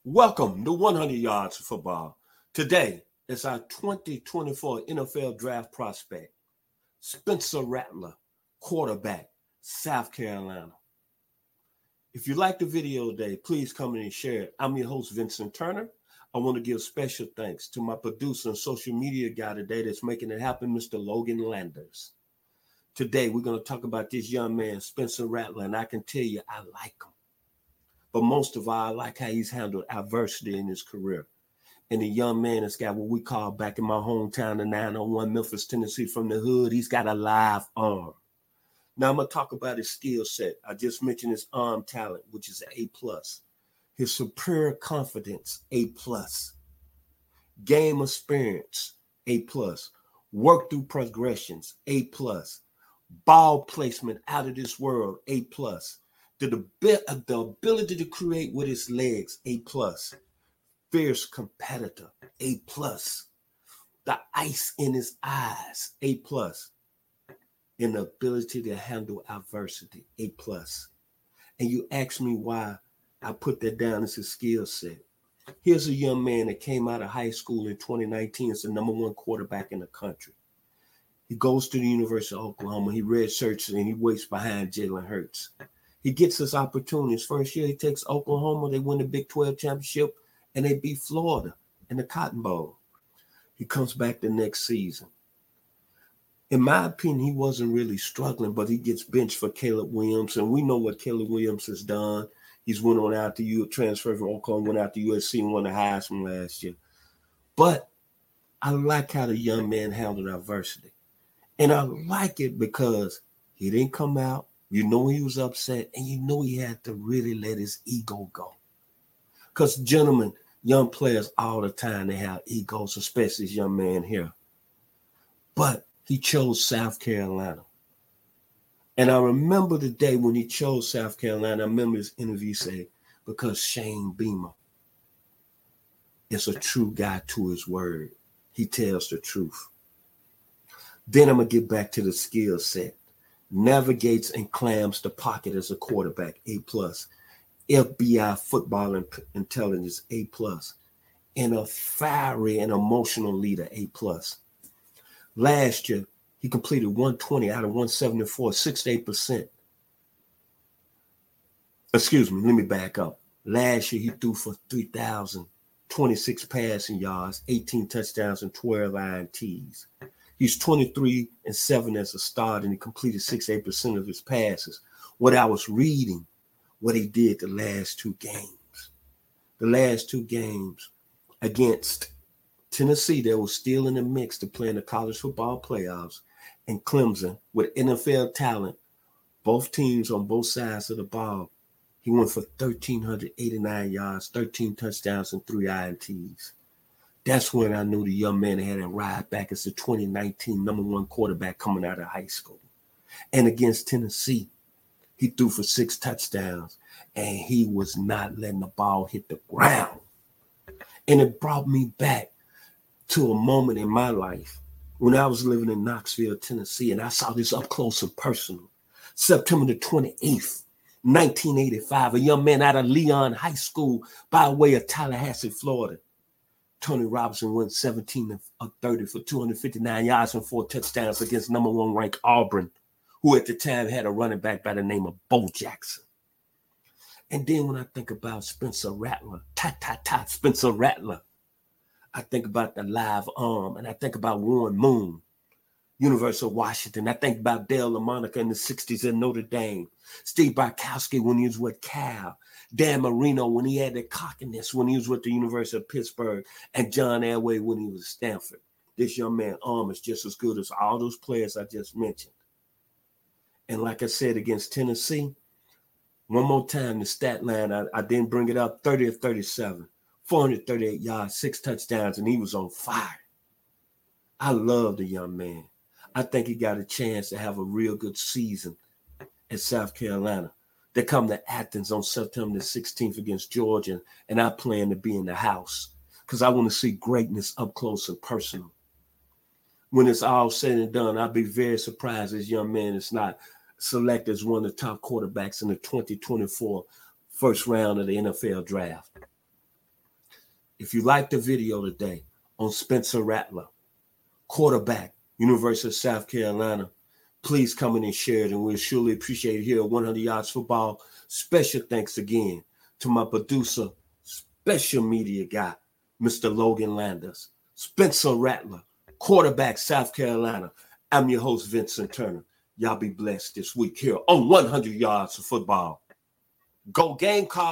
Welcome to 100 Yards of Football. Today is our 2024 NFL Draft prospect, Spencer Rattler, quarterback, South Carolina. If you like the video today, please come in and share it. I'm your host, Vincent Turner. I want to give special thanks to my producer and social media guy today that's making it happen, Mr. Logan Landers. Today, we're going to talk about this young man, Spencer Rattler, and I can tell you I like him. But most of all, I like how he's handled adversity in his career. And the young man has got what we call back in my hometown, the 901 Memphis, Tennessee, from the hood. He's got a live arm. Now I'm going to talk about his skill set. I just mentioned his arm talent, which is an A+. His superior confidence, A+. Game experience, A+. Work through progressions, A+. Ball placement out of this world, A+. The ability to create with his legs, A+. Fierce competitor, A+. The ice in his eyes, A+. And the ability to handle adversity, A+. And you ask me why I put that down as a skill set. Here's a young man that came out of high school in 2019 as the #1 quarterback in the country. He goes to the University of Oklahoma. He redshirts and he waits behind Jalen Hurts. He gets his opportunities. First year, he takes Oklahoma. They win the Big 12 championship, and they beat Florida in the Cotton Bowl. He comes back the next season. In my opinion, he wasn't really struggling, but he gets benched for Caleb Williams, and we know what Caleb Williams has done. He's went on out to transfer from Oklahoma, went out to USC and won the Heisman last year. But I like how the young man handled adversity. And I like it because he didn't come out. You know he was upset, and you know he had to really let his ego go. Because, gentlemen, young players all the time, they have egos, especially this young man here. But he chose South Carolina. And I remember the day when he chose South Carolina, I remember his interview saying, because Shane Beamer is a true guy to his word. He tells the truth. Then I'm going to get back to the skill set. Navigates and clams the pocket as a quarterback, A+. FBI football intelligence, A+. And a fiery and emotional leader, A+. Last year, he completed 120 out of 174, 68%. Excuse me, let me back up. Last year, he threw for 3,026 passing yards, 18 touchdowns, and 12 INTs. He's 23-7 as a starter, and he completed 68% of his passes. What I was reading, what he did the last two games. The last two games against Tennessee, they were still in the mix to play in the college football playoffs, and Clemson, with NFL talent, both teams on both sides of the ball, he went for 1,389 yards, 13 touchdowns, and 3 INTs. That's when I knew the young man had a ride back as the 2019 #1 quarterback coming out of high school. And against Tennessee, he threw for 6 touchdowns, and he was not letting the ball hit the ground. And it brought me back to a moment in my life when I was living in Knoxville, Tennessee, and I saw this up close and personal. September the 28th, 1985, a young man out of Leon High School by way of Tallahassee, Florida. Tony Robinson went 17 of 30 for 259 yards and 4 touchdowns against #1 ranked Auburn, who at the time had a running back by the name of Bo Jackson. And then when I think about Spencer Rattler, Spencer Rattler, I think about the live arm, and I think about Warren Moon, University of Washington. I think about Dale LaMonica in the 60s in Notre Dame. Steve Barkowski when he was with Cal. Dan Marino when he had the cockiness when he was with the University of Pittsburgh. And John Elway when he was at Stanford. This young man's arm is just as good as all those players I just mentioned. And like I said, against Tennessee, one more time, the stat line, I didn't bring it up, 30 of 37, 438 yards, 6 touchdowns, and he was on fire. I love the young man. I think he got a chance to have a real good season at South Carolina. They come to Athens on September the 16th against Georgia, and I plan to be in the house because I want to see greatness up close and personal. When it's all said and done, I'll be very surprised this young man is not selected as one of the top quarterbacks in the 2024 first round of the NFL draft. If you like the video today on Spencer Rattler, quarterback, University of South Carolina, please come in and share it, and we'll surely appreciate it here at 100 Yards Football. Special thanks again to my producer, special media guy, Mr. Logan Landers. Spencer Rattler, quarterback, South Carolina. I'm your host, Vincent Turner. Y'all be blessed this week here on 100 Yards of Football. Go Gamecocks.